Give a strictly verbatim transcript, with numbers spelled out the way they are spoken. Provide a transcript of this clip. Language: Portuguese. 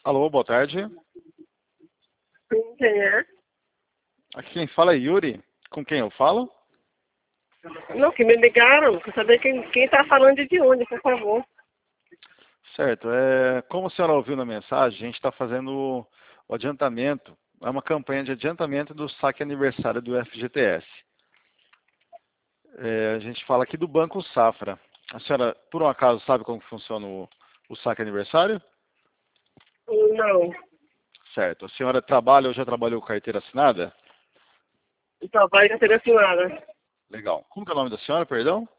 Alô, boa tarde. Sim, quem é? Aqui quem fala é Yuri. Com quem eu falo? Não, que me ligaram. Quer saber quem, quem tá falando de onde, por favor. Certo. É, como a senhora ouviu na mensagem, a gente está fazendo o adiantamento. É uma campanha de adiantamento do saque aniversário do F G T S. É, a gente fala aqui do Banco Safra. A senhora, por um acaso, sabe como funciona o, o saque aniversário? Não. Certo. A senhora trabalha ou já trabalhou com carteira assinada? O trabalho já seria assinada. Legal. Como que é o nome da senhora, perdão?